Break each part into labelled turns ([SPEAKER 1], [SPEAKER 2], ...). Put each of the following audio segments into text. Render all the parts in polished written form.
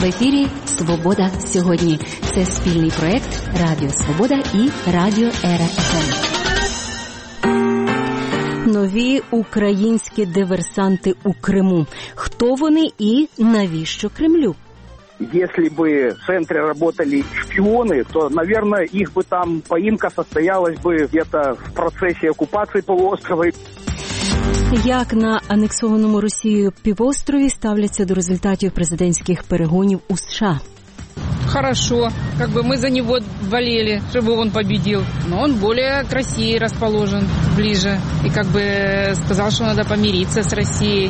[SPEAKER 1] В ефірі «Свобода сьогодні». Це спільний проект Радіо Свобода і Радіо РФМ. Нові українські диверсанти у Криму. Хто вони і навіщо Кремлю?
[SPEAKER 2] Если бы в центре работали шпионы, то, наверное, их бы там поимка состоялась бы где-то в процессе оккупации полуострова.
[SPEAKER 1] Як на анексованому Росією півострові ставляться до результатів президентських перегонів у США?
[SPEAKER 3] Хорошо. Как бы мы за него болели, чтобы он победил. Но он более к России расположен, ближе. И как бы сказал, что надо помириться с Россией.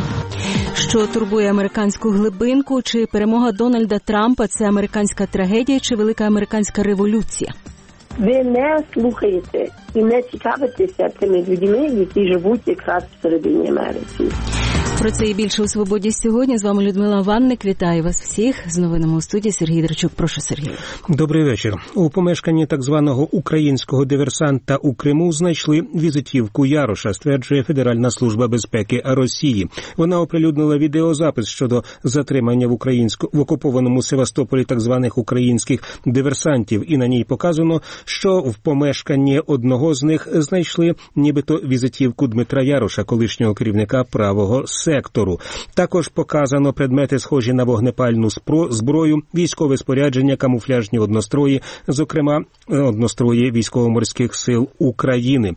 [SPEAKER 1] Що турбує американську глибинку? Чи перемога Дональда Трампа – це американська трагедія, чи велика американська революція?
[SPEAKER 4] Ви не слухаєте і не цікавитеся тими людьми, які живуть якраз всередині Америки.
[SPEAKER 1] Про це і більше у «Свободі сьогодні». З вами Людмила Ванник. Вітаю вас всіх. З новинами у студії Сергій Драчук. Прошу, Сергій.
[SPEAKER 5] Добрий вечір. У помешканні так званого українського диверсанта у Криму знайшли візитівку Яроша, стверджує Федеральна служба безпеки Росії. Вона оприлюднила відеозапис щодо затримання в окупованому Севастополі так званих українських диверсантів. І на ній показано, що в помешканні одного з них знайшли нібито візитівку Дмитра Яроша, колишнього керівника правого сектору. Також показано предмети, схожі на вогнепальну зброю, військове спорядження, камуфляжні однострої, зокрема однострої військово-морських сил України.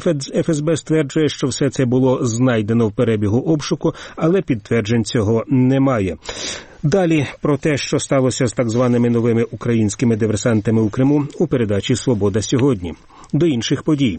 [SPEAKER 5] ФСБ стверджує, що все це було знайдено в перебігу обшуку, але підтверджень цього немає. Далі про те, що сталося з так званими новими українськими диверсантами у Криму у передачі «Свобода сьогодні». До інших подій.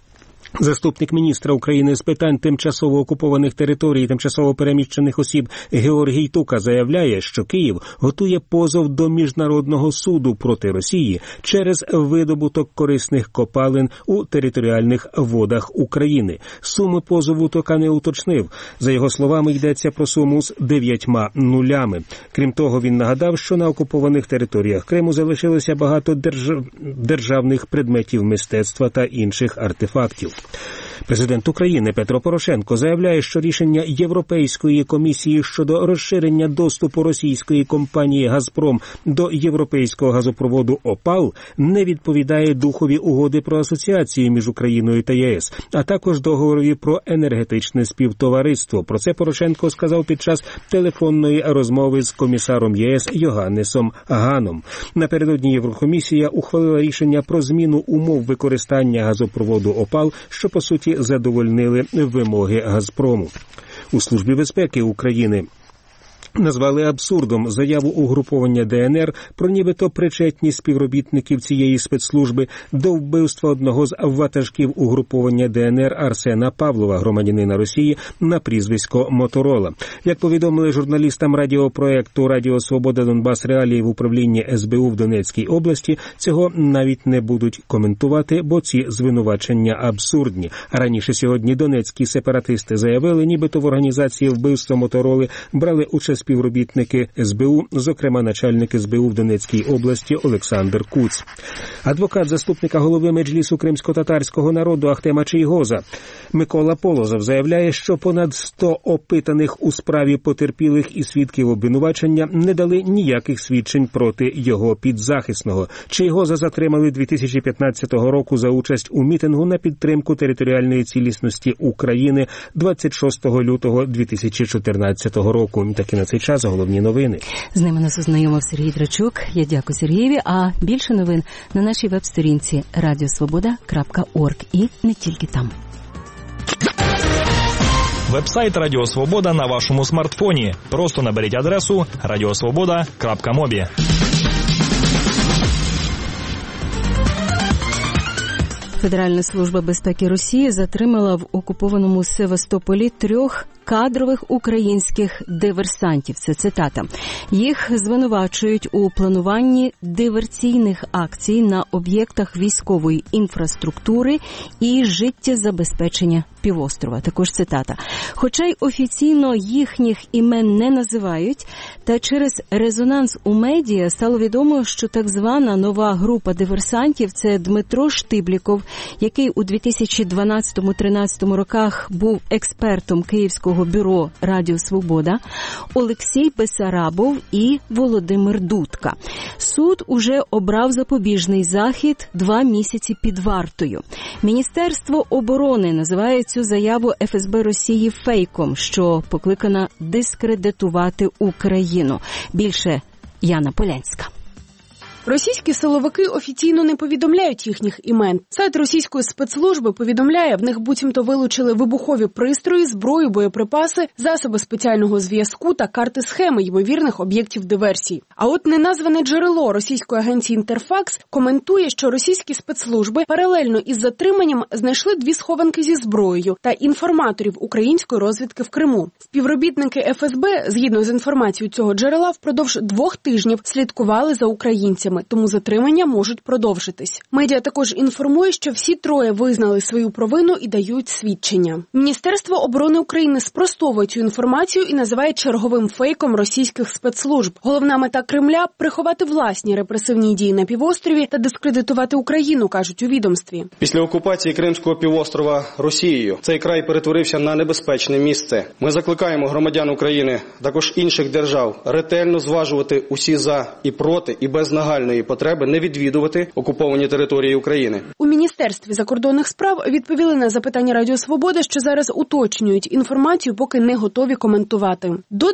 [SPEAKER 5] Заступник міністра України з питань тимчасово окупованих територій і тимчасово переміщених осіб Георгій Тука заявляє, що Київ готує позов до Міжнародного суду проти Росії через видобуток корисних копалин у територіальних водах України. Суми позову Тука не уточнив. За його словами, йдеться про суму з 9 нулями. Крім того, він нагадав, що на окупованих територіях Криму залишилося багато державних предметів мистецтва та інших артефактів. Президент України Петро Порошенко заявляє, що рішення Європейської комісії щодо розширення доступу російської компанії «Газпром» до європейського газопроводу «Опал» не відповідає духові угоди про асоціацію між Україною та ЄС, а також договорові про енергетичне співтовариство. Про це Порошенко сказав під час телефонної розмови з комісаром ЄС Йоганнесом Ганом. Напередодні Єврокомісія ухвалила рішення про зміну умов використання газопроводу «Опал», що, по суті, задовольнили вимоги «Газпрому». У Службі безпеки України назвали абсурдом заяву угруповання ДНР про нібито причетність співробітників цієї спецслужби до вбивства одного з ватажків угруповання ДНР Арсена Павлова, громадянина Росії, на прізвисько Моторола. Як повідомили журналістам радіопроекту «Радіо Свобода Донбас Реалії» в управлінні СБУ в Донецькій області, цього навіть не будуть коментувати, бо ці звинувачення абсурдні. Раніше сьогодні донецькі сепаратисти заявили, нібито в організації вбивства Мотороли брали участь співробітники СБУ, зокрема начальник СБУ в Донецькій області Олександр Куц. Адвокат заступника голови Меджлісу кримсько-татарського народу Ахтема Чийгоза Микола Полозов заявляє, що понад 100 опитаних у справі потерпілих і свідків обвинувачення не дали ніяких свідчень проти його підзахисного. Чийгоза затримали 2015 року за участь у мітингу на підтримку територіальної цілісності України 26 лютого 2014 року. Такі на цей час головні новини.
[SPEAKER 1] З ними нас ознайомив Сергій Драчук. Я дякую Сергієві. А більше новин на нашій веб-сторінці radiosvoboda.org і не тільки там.
[SPEAKER 6] Веб-сайт Радіо Свобода на вашому смартфоні. Просто наберіть адресу radiosvoboda.mobi.
[SPEAKER 1] Федеральна служба безпеки Росії затримала в окупованому Севастополі 3 кадрових українських диверсантів. Це цитата. Їх звинувачують у плануванні диверсійних акцій на об'єктах військової інфраструктури і життєзабезпечення півострова. Також цитата. Хоча й офіційно їхніх імен не називають, та через резонанс у медіа стало відомо, що так звана нова група диверсантів – це Дмитро Штибліков, який у 2012-13 роках був експертом Київського бюро «Радіо Свобода», Олексій Бесарабов і Володимир Дудка. Суд уже обрав запобіжний захід 2 місяці під вартою. Міністерство оборони називає цю заяву ФСБ Росії фейком, що покликана дискредитувати Україну. Більше Яна Полянська.
[SPEAKER 7] Російські силовики офіційно не повідомляють їхніх імен. Сайт російської спецслужби повідомляє, в них буцімто вилучили вибухові пристрої, зброю, боєприпаси, засоби спеціального зв'язку та карти-схеми ймовірних об'єктів диверсій. А от неназване джерело російської агенції «Інтерфакс» коментує, що російські спецслужби паралельно із затриманням знайшли 2 схованки зі зброєю та інформаторів української розвідки в Криму. Співробітники ФСБ, згідно з інформацією цього джерела, впродовж 2 тижнів слідкували за українцями, тому затримання можуть продовжитись. Медіа також інформує, що всі 3 визнали свою провину і дають свідчення. Міністерство оборони України спростовує цю інформацію і називає черговим фейком російських спецслужб. Головна мета Кремля – приховати власні репресивні дії на півострові та дискредитувати Україну, кажуть у відомстві.
[SPEAKER 8] Після окупації Кримського півострова Росією цей край перетворився на небезпечне місце. Ми закликаємо громадян України, також інших держав, ретельно зважувати усі за і проти і без нагальної потреби не відвідувати окуповані території України.
[SPEAKER 7] У Міністерстві закордонних справ відповіли на запитання Радіо Свобода, що зараз уточнюють інформацію, поки не готові коментувати. До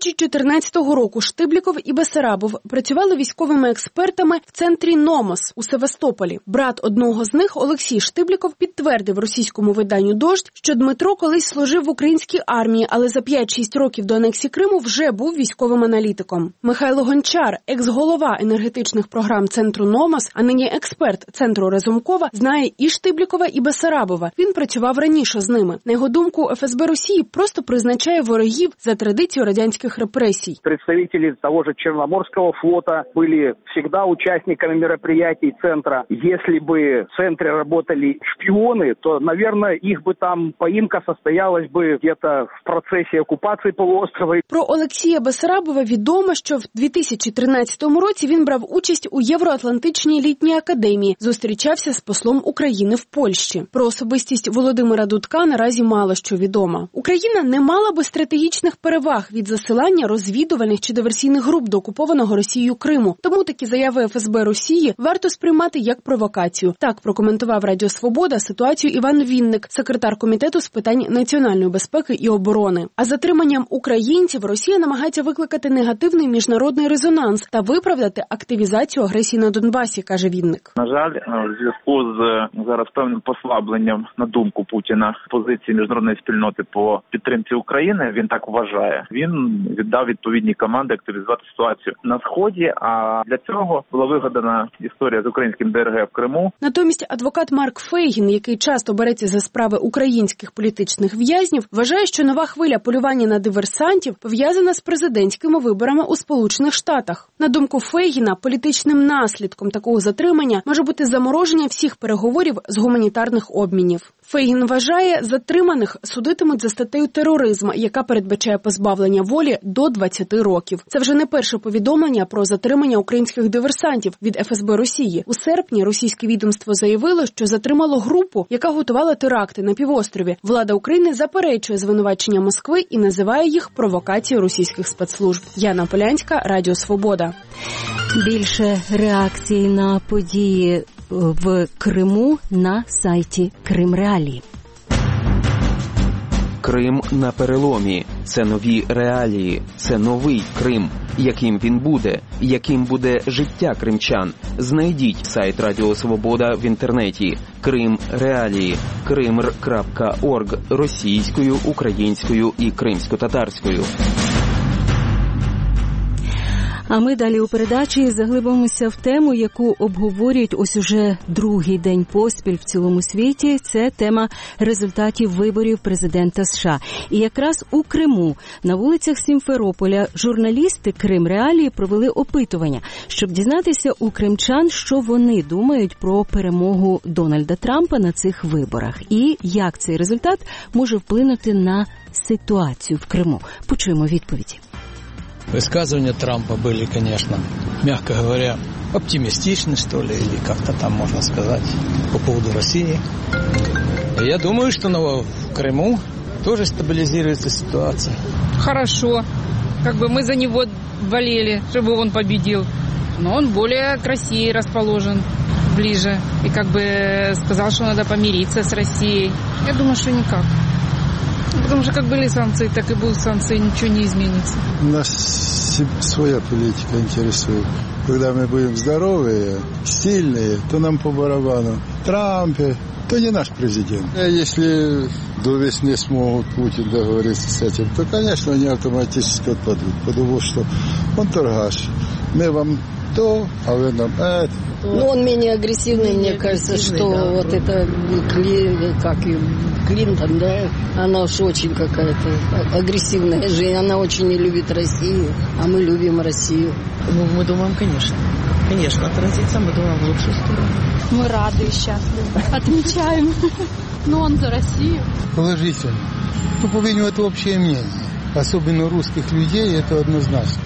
[SPEAKER 7] 2014 року Штибліков і Бесарабов працювали військовими експертами в центрі «Номос» у Севастополі. Брат одного з них, Олексій Штибліков, підтвердив російському виданню «Дождь», що Дмитро колись служив в українській армії, але за 5-6 років до анексії Криму вже був військовим аналітиком. Михайло Гончар, екс-голова енергетичних програм центру «Номос», а нині експерт центру Разумкова, знає і Штиблікова, і Бесарабова. Він працював раніше з ними. На його думку, ФСБ Росії просто призначає ворогів за традицією радянських репресій.
[SPEAKER 2] Представители того же Черноморского флота были всегда участниками мероприятий центра. Если бы в центре работали шпионы, то, наверное, их бы там поимка состоялась бы где-то в процессе оккупации полуострова.
[SPEAKER 7] Про Олексія Бесарабова відомо, що в 2013 році він брав участь у Євроатлантичній літній академії, зустрічався з послом України в Польщі. Про особистість Володимира Дудка наразі мало що відомо. Україна не мала би стратегічних переваг від засилання розвідувальних чи диверсійних груп до окупованого Росією Криму. Тому такі заяви ФСБ Росії варто сприймати як провокацію. Так прокоментував Радіо Свобода ситуацію Іван Вінник, секретар комітету з питань національної безпеки і оборони. А затриманням українців Росія намагається викликати негативний міжнародний резонанс та виправдати активізацію агресії на Донбасі, каже Вінник.
[SPEAKER 9] На жаль, в зв'язку з зараз певним послабленням, на думку Путіна, позиції міжнародної спільноти по підтримці України, він так вважає. Він віддав відповідні команди активізувати ситуацію на Сході, а для цього була вигадана історія з українським ДРГ в Криму.
[SPEAKER 7] Натомість адвокат Марк Фейгін, який часто береться за справи українських політичних в'язнів, вважає, що нова хвиля полювання на диверсантів пов'язана з президентськими виборами у Сполучених Штатах. На думку Фейгіна, політичним наслідком такого затримання може бути замороження всіх переговорів з гуманітарних обмінів. Фейгін вважає, затриманих судитимуть за статтею тероризм, яка передбачає позбавлення волі до 20 років. Це вже не перше повідомлення про затримання українських диверсантів від ФСБ Росії. У серпні російське відомство заявило, що затримало групу, яка готувала теракти на півострові. Влада України заперечує звинувачення Москви і називає їх провокацією російських спецслужб. Яна Полянська, Радіо Свобода.
[SPEAKER 1] Більше реакцій на події в Криму на сайті Кримреалії.
[SPEAKER 10] Крим на переломі. Це нові реалії. Це новий Крим. Яким він буде? Яким буде життя кримчан? Знайдіть сайт Радіо Свобода в інтернеті. Крим Реалії. krimr.org російською, українською і кримсько-татарською.
[SPEAKER 1] А ми далі у передачі заглибимося в тему, яку обговорюють ось уже другий день поспіль в цілому світі. Це тема результатів виборів президента США. І якраз у Криму, на вулицях Сімферополя, журналісти Крим Реалії провели опитування, щоб дізнатися у кримчан, що вони думають про перемогу Дональда Трампа на цих виборах. І як цей результат може вплинути на ситуацію в Криму. Почуємо відповіді.
[SPEAKER 11] Высказывания Трампа были, конечно, мягко говоря, оптимистичны, что ли, или как-то там можно сказать, по поводу России. И я думаю, что в Крыму тоже стабилизируется ситуация.
[SPEAKER 3] Хорошо. Как бы мы за него болели, чтобы он победил. Но он более к России расположен, ближе. И как бы сказал, что надо помириться с Россией. Я думаю, что никак. Потому что как были санкции, так и будут санкции, ничего не изменится.
[SPEAKER 12] Нас своя политика интересует. Когда мы будем здоровые, сильные, то нам по барабану. Трампе, то не наш президент. А если до весны смогут Путин договориться с этим, то, конечно, они автоматически отпадут. Потому что он торгаш. Мы вам то, а вы нам это.
[SPEAKER 13] Ну, он менее агрессивный, мне кажется, что да, вот это Клинтон, да, она уж очень какая-то агрессивная женщина, она очень не любит Россию, а мы любим Россию.
[SPEAKER 14] Ну, мы думаем, конечно. Конечно, отразится, мы думаем в лучшую сторону.
[SPEAKER 15] Мы рады и счастливы, отмечаем. Но он за Россию.
[SPEAKER 12] Положительно. Ну, повинен это общее мнение. Особенно русских людей, это однозначно.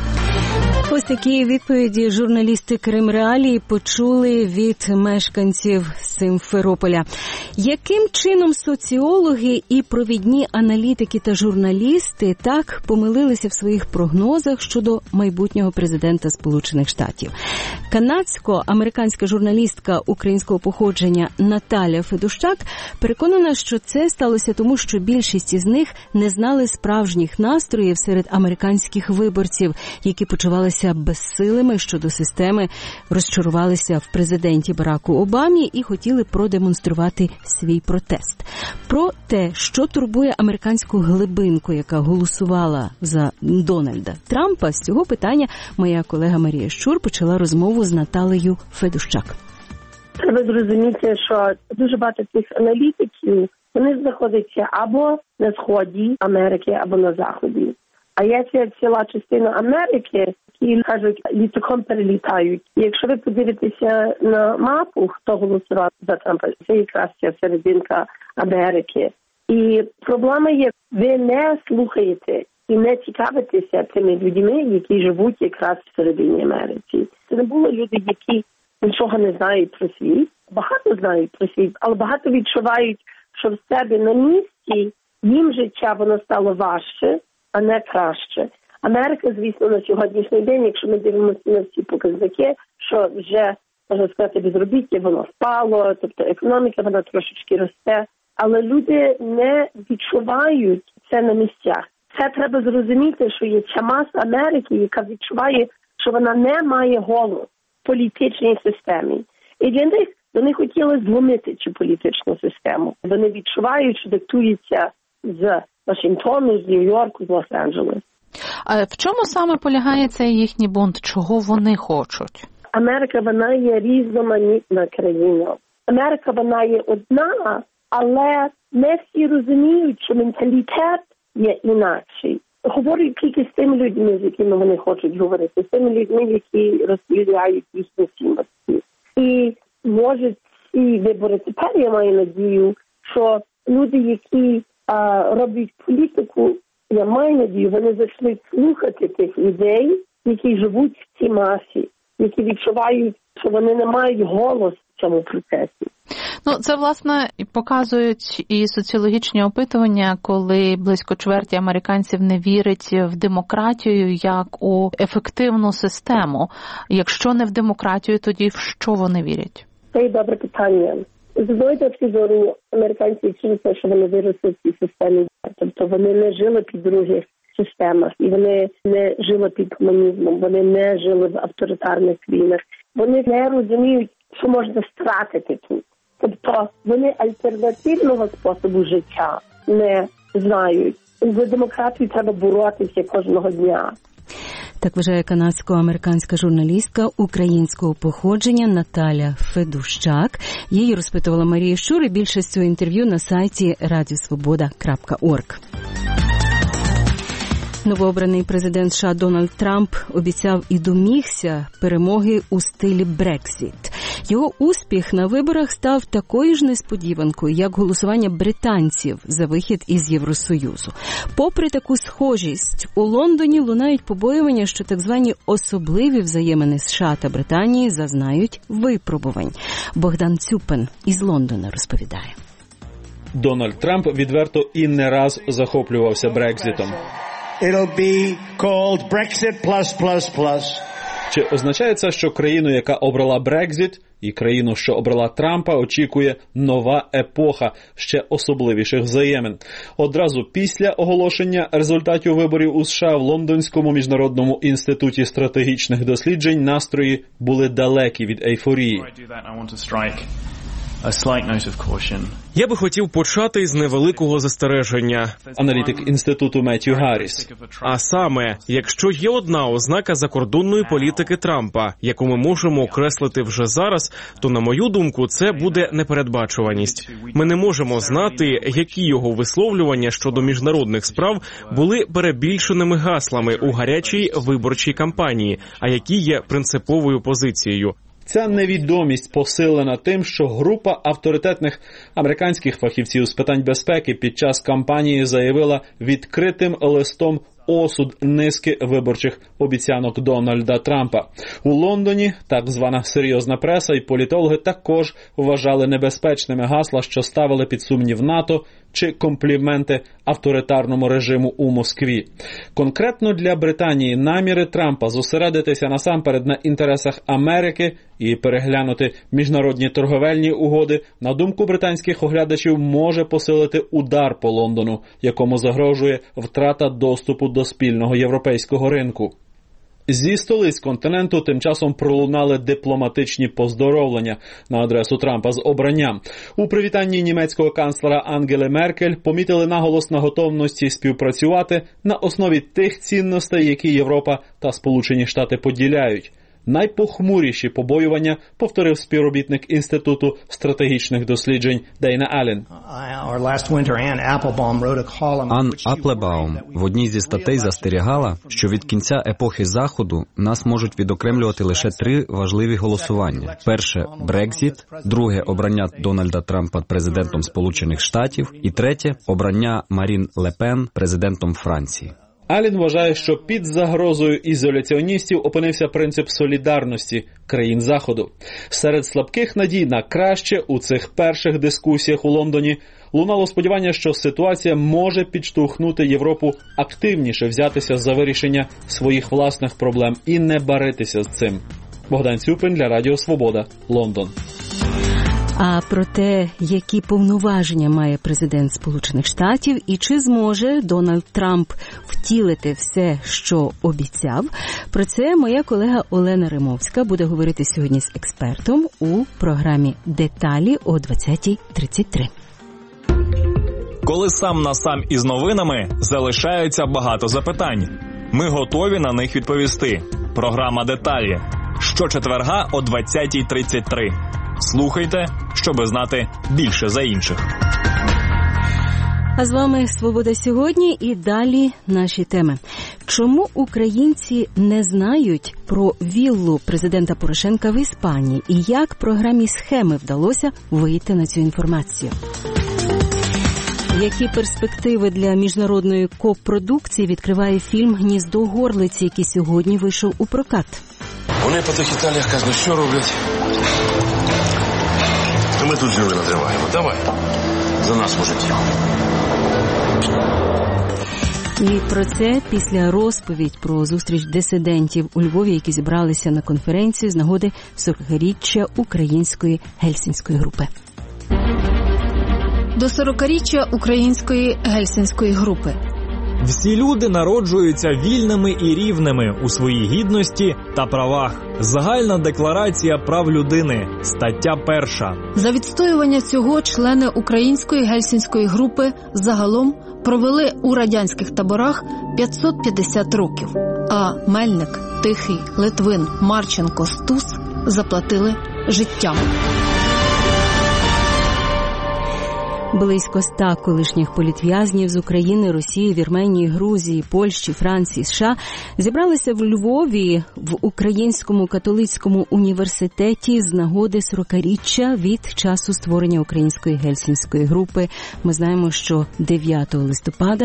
[SPEAKER 1] Ось такі відповіді журналісти Крим Реалії почули від мешканців Сімферополя. Яким чином соціологи і провідні аналітики та журналісти так помилилися в своїх прогнозах щодо майбутнього президента Сполучених Штатів? Канадсько-американська журналістка українського походження Наталя Федущак переконана, що це сталося тому, що більшість із них не знали справжніх настроїв серед американських виборців, які почувалися безсилими щодо системи, розчарувалися в президенті Бараку Обамі і хотіли продемонструвати свій протест. Про те, що турбує американську глибинку, яка голосувала за Дональда Трампа, з цього питання моя колега Марія Щур почала розмову з Наталею Федущак.
[SPEAKER 4] Треба зрозуміти, що дуже багато цих аналітиків, вони знаходяться або на сході Америки, або на заході. А є ціла частина Америки, які, кажуть, літаком перелітають. І якщо ви подивитеся на мапу, хто голосував за Трампа, це якраз ця серединка Америки. І проблема є, ви не слухаєте і не цікавитеся тими людьми, які живуть якраз в середині Америки. Це не були люди, які нічого не знають про світ, багато знають про світ, але багато відчувають, що в себе на місці їм життя воно стало важче, а не краще. Америка, звісно, на сьогоднішній день, якщо ми дивимося на всі показники, що вже, можна сказати, безробіття, воно впало, тобто економіка, вона трошечки росте, але люди не відчувають це на місцях. Це треба зрозуміти, що є ця маса Америки, яка відчуває, що вона не має голосу в політичній системі. І для них вони хотіли зломити цю політичну систему. Вони відчувають, що диктується з Вашингтону, з Нью-Йорку, з Лос-Анджелес.
[SPEAKER 15] А в чому саме полягає цей їхній бунт? Чого вони хочуть?
[SPEAKER 4] Америка, вона є різноманітна країна. Америка, вона є одна, але не всі розуміють, що менталітет є інакший. Говорять тільки з тими людьми, з якими вони хочуть говорити, з тими людьми, які розділяють їхні цінності. І, може, ці вибори тепер, я маю надію, що люди, які роблять політику, я маю надію, вони почнуть слухати тих людей, які живуть в цій масі, які відчувають, що вони не мають голос в цьому процесі.
[SPEAKER 15] Ну, це, власне, показують і соціологічні опитування, коли близько чверті американців не вірять в демократію як у ефективну систему. Якщо не в демократію, тоді в що вони вірять?
[SPEAKER 4] Це добре питання. З одної точки зору, американці вчилися, що вони виросли в цій системі. Тобто вони не жили під других системах, і вони не жили під комунізмом, вони не жили в авторитарних країнах. Вони не розуміють, що можна стратити тут. Тобто вони альтернативного способу життя не знають. За демократію треба боротися кожного дня.
[SPEAKER 1] Так вважає канадсько-американська журналістка українського походження Наталя Федущак. Її розпитувала Марія Щур, і більше з цього інтерв'ю на сайті radiosvoboda.org. Новообраний президент США Дональд Трамп обіцяв і домігся перемоги у стилі Брексіт. Його успіх на виборах став такою ж несподіванкою, як голосування британців за вихід із Євросоюзу. Попри таку схожість, у Лондоні лунають побоювання, що так звані особливі взаємини США та Британії зазнають випробувань. Богдан Цюпин із Лондона розповідає.
[SPEAKER 16] Дональд Трамп відверто і не раз захоплювався Брекзитом.
[SPEAKER 17] It'll be called Brexit+++.
[SPEAKER 16] Чи означає це, що країну, яка обрала Брекзит, і країну, що обрала Трампа, очікує нова епоха ще особливіших взаємин? Одразу після оголошення результатів виборів у США в Лондонському міжнародному інституті стратегічних досліджень настрої були далекі від ейфорії.
[SPEAKER 18] Я би хотів почати з невеликого застереження.
[SPEAKER 16] Аналітик інституту Меттью Гарріс.
[SPEAKER 18] А саме, якщо є одна ознака закордонної політики Трампа, яку ми можемо окреслити вже зараз, то, на мою думку, це буде непередбачуваність. Ми не можемо знати, які його висловлювання щодо міжнародних справ були перебільшеними гаслами у гарячій виборчій кампанії, а які є принциповою позицією.
[SPEAKER 16] Ця невідомість посилена тим, що група авторитетних американських фахівців з питань безпеки під час кампанії заявила відкритим листом осуд низки виборчих обіцянок Дональда Трампа. У Лондоні так звана серйозна преса і політологи також вважали небезпечними гасла, що ставили під сумнів НАТО чи компліменти авторитарному режиму у Москві. Конкретно для Британії наміри Трампа зосередитися насамперед на інтересах Америки і переглянути міжнародні торговельні угоди, на думку британських оглядачів, може посилити удар по Лондону, якому загрожує втрата доступу до спільного європейського ринку. Зі столиць континенту тим часом пролунали дипломатичні поздоровлення на адресу Трампа з обранням. У привітанні німецького канцлера Ангели Меркель помітили наголос на готовності співпрацювати на основі тих цінностей, які Європа та Сполучені Штати поділяють. Найпохмуріші побоювання повторив співробітник Інституту стратегічних досліджень Дейна Аллен.
[SPEAKER 19] Ан Аплебаум в одній зі статей застерігала, що від кінця епохи Заходу нас можуть відокремлювати лише 3 важливі голосування. Перше – Брекзіт, друге – обрання Дональда Трампа президентом Сполучених Штатів і третє – обрання Марін Ле Пен президентом Франції.
[SPEAKER 16] Аллен вважає, що під загрозою ізоляціоністів опинився принцип солідарності країн Заходу. Серед слабких надій на краще у цих перших дискусіях у Лондоні лунало сподівання, що ситуація може підштовхнути Європу активніше взятися за вирішення своїх власних проблем і не баритися з цим. Богдан Цюпин для Радіо Свобода, Лондон.
[SPEAKER 1] А про те, які повноваження має президент Сполучених Штатів і чи зможе Дональд Трамп втілити все, що обіцяв, про це моя колега Олена Римовська буде говорити сьогодні з експертом у програмі «Деталі» о 20:33.
[SPEAKER 6] Коли сам на сам із новинами, залишається багато запитань. Ми готові на них відповісти. Програма «Деталі» щочетверга о 20:33. Слухайте, щоби знати більше за інших.
[SPEAKER 1] А з вами «Свобода сьогодні» і далі наші теми. Чому українці не знають про віллу президента Порошенка в Іспанії і як програмі «Схеми» вдалося вийти на цю інформацію? Які перспективи для міжнародної копродукції відкриває фільм «Гніздо горлиці», який сьогодні вийшов у прокат?
[SPEAKER 20] Вони по тих Італіях казно що роблять. Ми тут жили надриваємо. Давай. За нас, мужиків.
[SPEAKER 1] І про це після розповідь про зустріч дисидентів у Львові, які зібралися на конференцію з нагоди 40-річчя української гельсінської групи.
[SPEAKER 21] До 40-річчя української гельсінської групи. Всі люди народжуються вільними і рівними у своїй гідності та правах. Загальна декларація прав людини, стаття 1.
[SPEAKER 22] За відстоювання цього члени української гельсінської групи загалом провели у радянських таборах 550 років. А Мельник, Тихий, Литвин, Марченко, Стус заплатили життям.
[SPEAKER 1] Близько 100 колишніх політв'язнів з України, Росії, Вірменії, Грузії, Польщі, Франції, США зібралися в Львові в Українському католицькому університеті з нагоди 40-річчя від часу створення Української гельсінської групи. Ми знаємо, що 9 листопада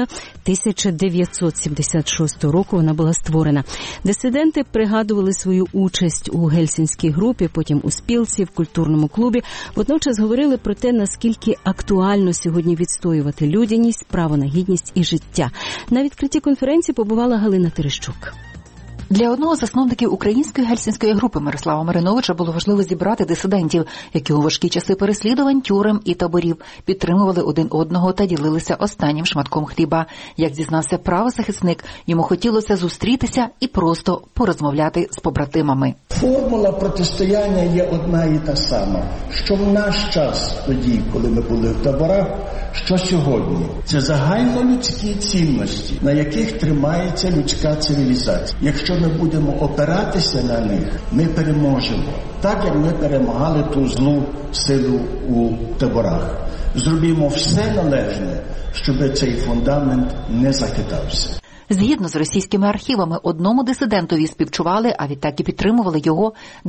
[SPEAKER 1] 1976 року вона була створена. Дисиденти пригадували свою участь у гельсінській групі, потім у спілці, в культурному клубі. Водночас говорили про те, наскільки актуально сьогодні відстоювати людяність, право на гідність і життя. На відкритті конференції побувала Галина Терещук.
[SPEAKER 23] Для одного з засновників Української гельсінської групи Мирослава Мариновича було важливо зібрати дисидентів, які у важкі часи переслідувань, тюрем і таборів підтримували один одного та ділилися останнім шматком хліба. Як зізнався правозахисник, йому хотілося зустрітися і просто порозмовляти з побратимами.
[SPEAKER 24] Формула протистояння є одна і та сама, що в наш час тоді, коли ми були в таборах, що сьогодні. Це загальнолюдські цінності, на яких тримається людська цивілізація. Якщо ми будемо опиратися на них, ми переможемо. Так, як ми перемагали ту злу силу у таборах. Зробімо все належне, щоб цей фундамент не захитався.
[SPEAKER 23] Згідно з російськими архівами, одному дисидентові співчували, а відтак і підтримували його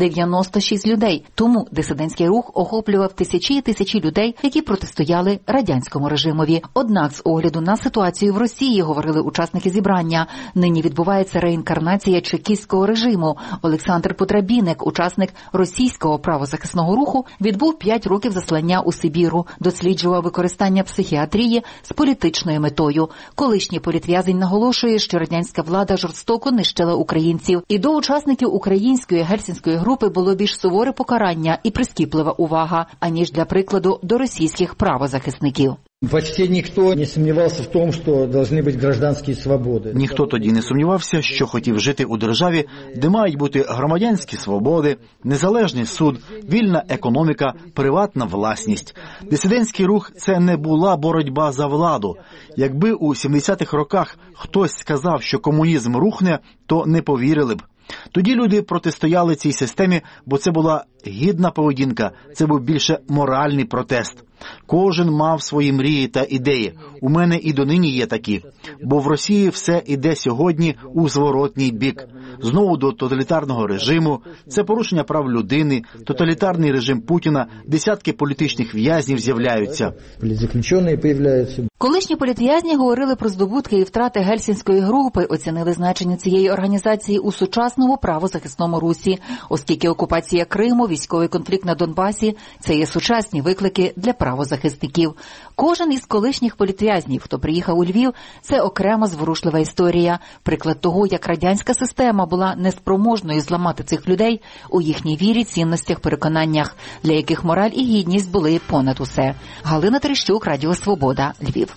[SPEAKER 23] 96 людей. Тому дисидентський рух охоплював тисячі і тисячі людей, які протистояли радянському режимові. Однак, з огляду на ситуацію в Росії, говорили учасники зібрання, нині відбувається реінкарнація чекістського режиму. Олександр Потрабінек, учасник російського правозахисного руху, відбув 5 років заслання у Сибіру, досліджував використання психіатрії з політичною метою. Колишній політв'язень наголошує, що радянська влада жорстоко нищила українців. І до учасників Української гельсінської групи було більш суворе покарання і прискіплива увага, аніж, для прикладу, до російських правозахисників.
[SPEAKER 25] Почти ніхто не сумнівався в тому, що повинні бути громадянські свободи.
[SPEAKER 26] Ніхто тоді не сумнівався, що хотів жити у державі, де мають бути громадянські свободи, незалежний суд, вільна економіка, приватна власність. Дисидентський рух – це не була боротьба за владу. Якби у 70-х роках хтось сказав, що комунізм рухне, то не повірили б. Тоді люди протистояли цій системі, бо це була гідна поведінка, це був більше моральний протест. Кожен мав свої мрії та ідеї. У мене і донині є такі. Бо в Росії все іде сьогодні у зворотній бік. Знову до тоталітарного режиму, це порушення прав людини, тоталітарний режим Путіна, десятки політичних в'язнів з'являються.
[SPEAKER 23] Колишні політв'язні говорили про здобутки і втрати гельсінської групи, оцінили значення цієї організації у сучасному правозахисному русі, оскільки окупація Криму, військовий конфлікт на Донбасі – це є сучасні виклики для правозахисників. Кожен із колишніх політв'язнів, хто приїхав у Львів, це окрема зворушлива історія. Приклад того, як радянська система була неспроможною зламати цих людей у їхній вірі, цінностях, переконаннях, для яких мораль і гідність були понад усе. Галина Терещук, Радіо Свобода, Львів.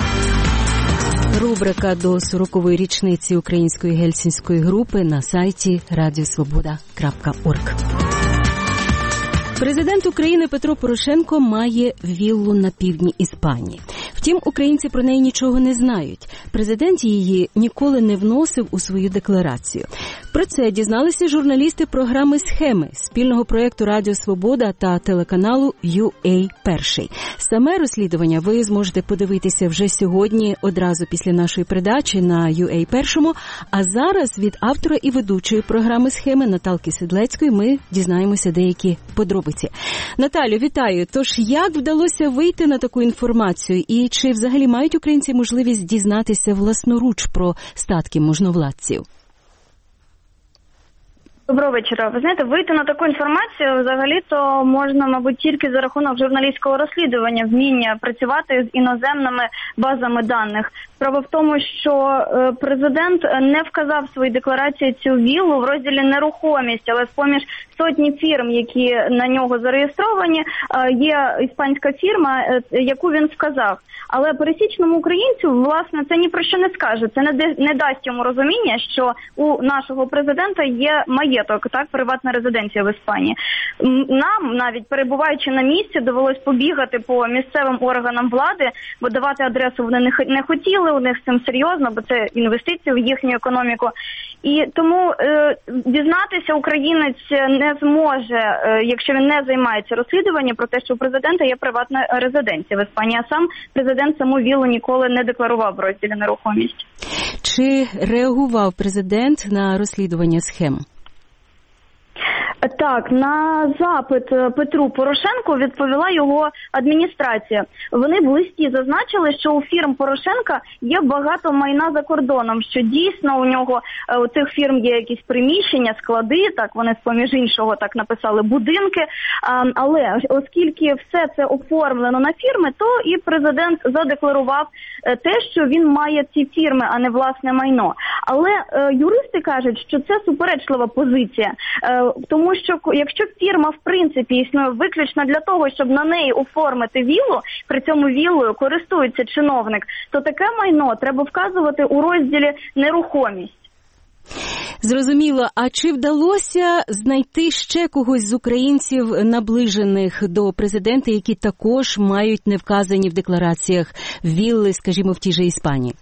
[SPEAKER 1] Рубрика до 40-ї річниці Української гельсінської групи на сайті radiosvoboda.org. Президент України Петро Порошенко має віллу на півдні Іспанії. Втім, українці про неї нічого не знають. Президент її ніколи не вносив у свою декларацію. Про це дізналися журналісти програми «Схеми» спільного проєкту «Радіо Свобода» та телеканалу UA1. Саме розслідування ви зможете подивитися вже сьогодні, одразу після нашої передачі на UA1. А зараз від автора і ведучої програми «Схеми» Наталки Седлецької ми дізнаємося деякі подробиці. Наталю, вітаю! Тож, як вдалося вийти на таку інформацію? І чи взагалі мають українці можливість дізнатися власноруч про статки можновладців?
[SPEAKER 2] Доброго вечора. Ви знаєте, вийти на таку інформацію взагалі-то можна, мабуть, тільки за рахунок журналістського розслідування, вміння працювати з іноземними базами даних. Справа в тому, що президент не вказав в своїй декларації цю віллу в розділі нерухомість, але з-поміж сотні фірм, які на нього зареєстровані, є іспанська фірма, яку він вказав. Але пересічному українцю, власне, це ні про що не скаже. Це не дасть йому розуміння, що у нашого президента є маєток, так, приватна резиденція в Іспанії. Нам, навіть перебуваючи на місці, довелось побігати по місцевим органам влади, бо давати адресу вони не хотіли, у них з цим серйозно, бо це інвестиції в їхню економіку. І тому дізнатися українець не зможе, якщо він не займається розслідуванням про те, що у президента є приватна резиденція в Іспанії, а сам президент саму віллу ніколи не декларував в розділі нерухомість.
[SPEAKER 1] Чи реагував президент на розслідування схем?
[SPEAKER 2] Так, на запит Петру Порошенку відповіла його адміністрація. Вони в листі зазначили, що у фірм Порошенка є багато майна за кордоном, що дійсно у нього, у цих фірм є якісь приміщення, склади, так вони з-поміж іншого так написали будинки, але оскільки все це оформлено на фірми, то і президент задекларував те, що він має ці фірми, а не власне майно. Але юристи кажуть, що це суперечлива позиція, тому що якщо фірма в принципі існує виключно для того, щоб на неї оформити віллу, при цьому віллою користується чиновник, то таке майно треба вказувати у розділі нерухомість.
[SPEAKER 1] Зрозуміло. А чи вдалося знайти ще когось з українців, наближених до президента, які також мають не вказані в деклараціях вілли, скажімо, в тій же Іспанії?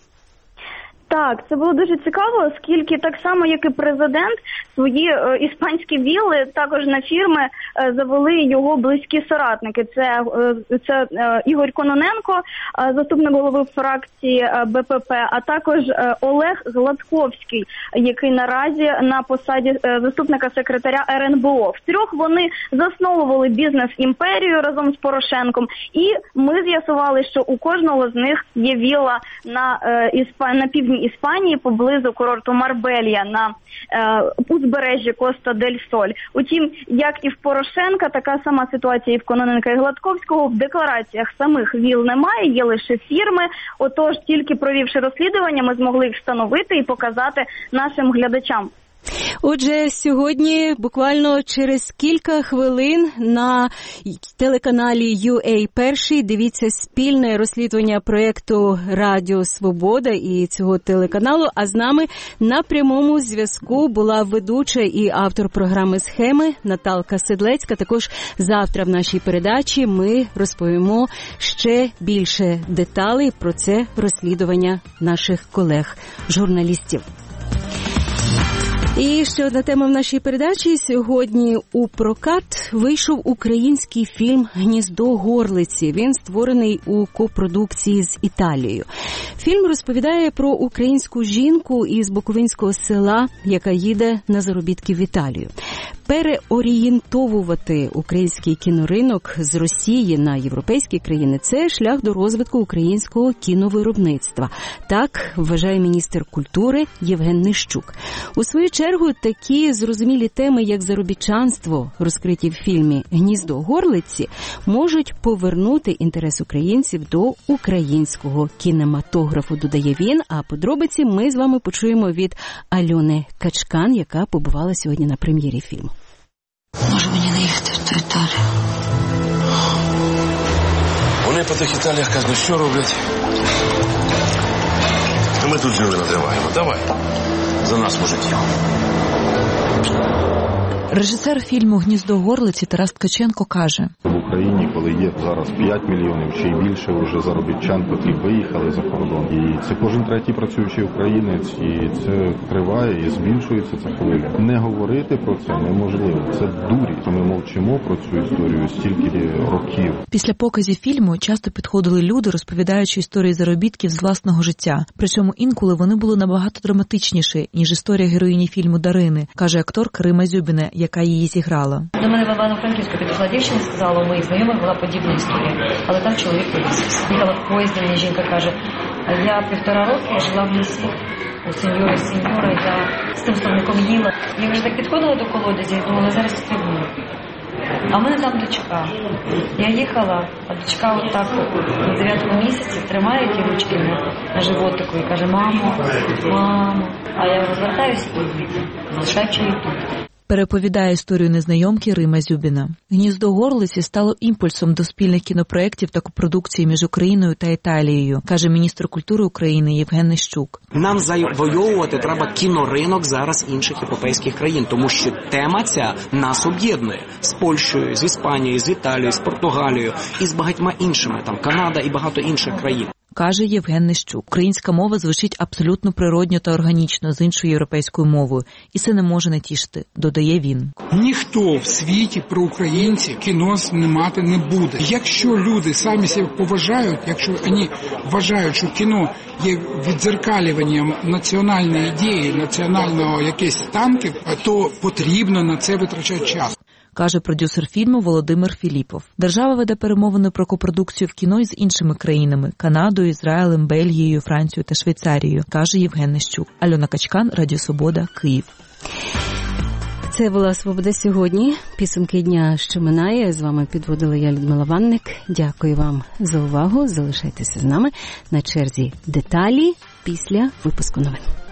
[SPEAKER 2] Так, це було дуже цікаво, оскільки так само, як і президент, свої іспанські вілли також на фірми завели його близькі соратники. Це Ігор Кононенко, заступник голови фракції БПП, а також Олег Гладковський, який наразі на посаді заступника секретаря РНБО. Втрьох вони засновували бізнес-імперію разом з Порошенком, і ми з'ясували, що у кожного з них є вілла на півдні Іспанії, поблизу курорту Марбелья на узбережжі Коста-дель-Соль. Утім, як і в Порошенка, така сама ситуація і в Кононенка і Гладковського. В деклараціях самих віл немає, є лише фірми. Отож, тільки провівши розслідування, ми змогли їх встановити і показати нашим глядачам.
[SPEAKER 1] Отже, сьогодні, буквально через кілька хвилин на телеканалі UA1 дивіться спільне розслідування проєкту Радіо Свобода і цього телеканалу. А з нами на прямому зв'язку була ведуча і автор програми «Схеми» Наталка Седлецька. Також завтра в нашій передачі ми розповімо ще більше деталей про це розслідування наших колег-журналістів. І ще одна тема в нашій передачі. Сьогодні у прокат вийшов український фільм «Гніздо горлиці». Він створений у копродукції з Італією. Фільм розповідає про українську жінку із буковинського села, яка їде на заробітки в Італію. Переорієнтовувати український кіноринок з Росії на європейські країни – це шлях до розвитку українського кіновиробництва. Так вважає міністр культури Євген Нищук. У свою чергу, такі зрозумілі теми, як заробітчанство, розкриті в фільмі «Гніздо горлиці», можуть повернути інтерес українців до українського кінематографу, додає він. А подробиці ми з вами почуємо від Альони Качкан, яка побувала сьогодні на прем'єрі фільму.
[SPEAKER 5] Може мені не їхати в ту Італію?
[SPEAKER 20] Вони по тих Італіях казно що роблять. А ми тут жили надриваємо. Давай. За нас, мужиків.
[SPEAKER 7] Режисер фільму «Гніздо горлиці» Тарас Ткаченко каже:
[SPEAKER 8] в Україні, коли є зараз 5 мільйонів, чи й більше вже заробітчан, котрі виїхали за кордон. І це кожен третій працюючий українець, і це триває, і збільшується ця хвиля. Не говорити про це неможливо. Це дурість. Ми мовчимо про цю історію стільки років.
[SPEAKER 7] Після показів фільму часто підходили люди, розповідаючи історії заробітків з власного життя. Причому інколи вони були набагато драматичніші, ніж історія героїні фільму Дарини, каже акторка Рима Зюбіна, яка її зіграла.
[SPEAKER 9] До мене в Івано-Франківську підійшла дівчина, сказала, у моїх знайомих була подібна історія. Але там чоловік повісився. Їхала в поїзді, мені жінка каже, Я 1,5 роки жила в лісі у сеньора, я з тим словником їла. Я вже так підходила до колодязі і думала, зараз стрибну. А в мене там дочка. Я їхала, а дочка отак на 9-му місяці тримає ті ручки на животику і каже: мамо. А я розвертаюся і залишаючи її тут.
[SPEAKER 7] Переповідає історію незнайомки Рима Зюбіна. «Гніздо горлиці» стало імпульсом до спільних кінопроєктів та копродукції між Україною та Італією, каже міністр культури України Євген Нищук.
[SPEAKER 3] Нам завоювати треба кіноринок зараз інших європейських країн, тому що тема ця нас об'єднує з Польщею, з Іспанією, з Італією, з Португалією і з багатьма іншими, там Канада і багато інших країн.
[SPEAKER 7] Каже Євген Нищук. Українська мова звучить абсолютно природньо та органічно з іншою європейською мовою. І це не може не тішити, додає він.
[SPEAKER 10] Ніхто в світі про українців кіно знімати не буде. Якщо люди самі себе поважають, якщо вони вважають, що кіно є віддзеркалюванням національної ідеї, національного якихось танків, то потрібно на це витрачати час.
[SPEAKER 7] Каже продюсер фільму Володимир Філіпов. Держава веде перемовини про копродукцію в кіно із іншими країнами – Канадою, Ізраїлем, Бельгією, Францією та Швейцарією, каже Євген Нищук. Альона Качкан, Радіо Свобода, Київ.
[SPEAKER 1] Це була «Свобода сьогодні». Підсумки дня, що минає. З вами підводила я, Людмила Ванник. Дякую вам за увагу. Залишайтеся з нами. На черзі деталі після випуску новин.